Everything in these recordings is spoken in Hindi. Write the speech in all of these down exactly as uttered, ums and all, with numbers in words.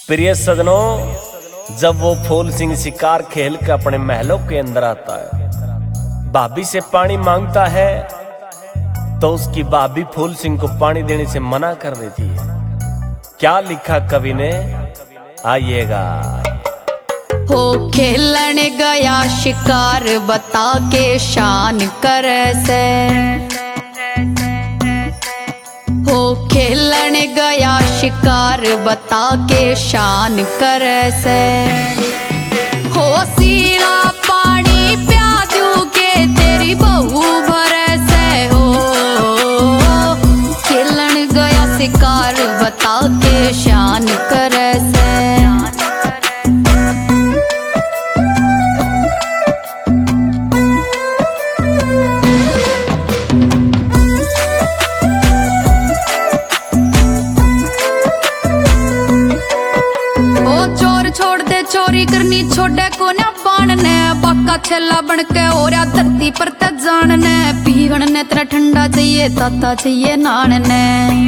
प्रिय सजनों, जब वो फूल सिंह शिकार खेल के अपने महलों के अंदर आता है, भाभी से पानी मांगता है तो उसकी भाभी फूल सिंह को पानी देने से मना कर देती है। क्या लिखा कवि ने, आइएगा। हो खेलन गया शिकार बता के शान करे से, हो खेलन गया शिकार बता के शान करे से, हो सीला पानी प्याजू के तेरी बहू भरे से, हो खेलन गया शिकार बता के शान करे से। छोड़ दे चोरी करनी छोड़े को ना बाण ने, बाका छेला बन के ओरा धरती पर ते जान ने, पीवन ने तेरा ठंडा चाहिए ताता चाहिए नान ने,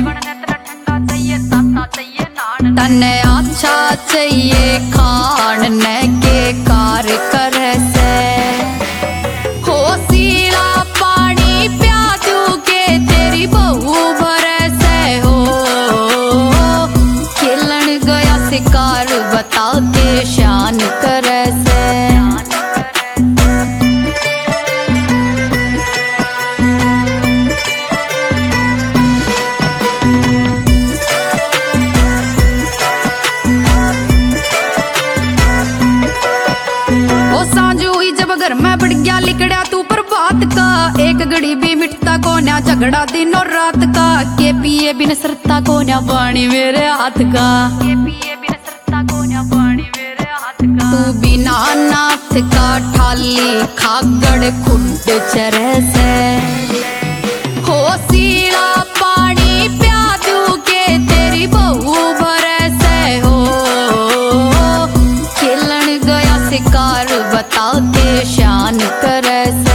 तन्ने अच्छा चाहिए खान ने के कार करे से, हो सीला पानी प्याजू के तेरी बहू भरे से, हो खेलन गया शिकार बता के शान करे से। ओ सांझ हुई जब घर में बढ़ गया लिकड़ा तू पर बात का, एक घड़ी भी मिटता को ना झगड़ा दिन और रात का, के पिए बिन सरता को ना पानी मेरे हाथ का, के पिए बिन सरता को ना पानी मेरे हाथ का, तू बिना नाथ का ठाली खागड़ खुड चरे से, हो सीला पानी प्याजू के तेरी बहू भरे से, हो खेलन गया शिकार बता के शान करे से।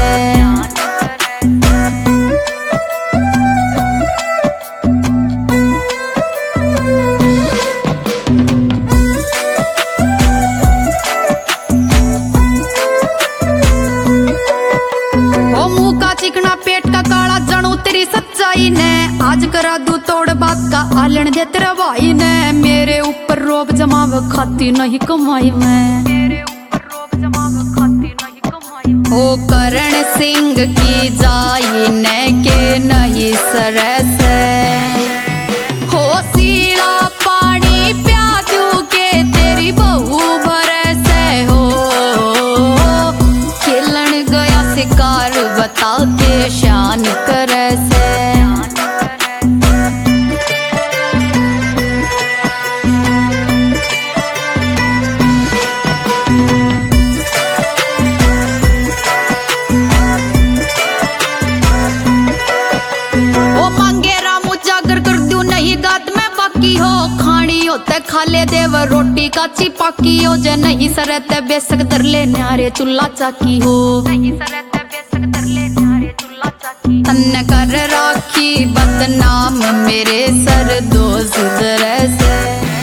चिकना पेट का काला जानू तेरी सच्चाई ने, आज करा दू तोड़ बात का आलन दे तेरा भाई ने, मेरे ऊपर रोब जमाव खाती नहीं कमाई में, मेरे ऊपर रोब जमाव खाती नहीं कमाई में, ओ करण सिंह की जाई ने के नहीं सरस, हो सीला पानी प्याजू के तेरी बहू भरे से, हो खेलन गया शिकार बता के शान करे से। ओ मांगे रामू जागर कर दू नहीं गात में बाकी हो, खानी होते खा ले देव रोटी काची पाकी हो, जे नहीं सरते बेसक दर ले न्यारे चूल्हा चाकी हो, नहीं सरते बेसक दर ले न्यारे चूल्हा चाकी, तन्ने कर राखी बदनाम मेरे सर दोस्त दरे से।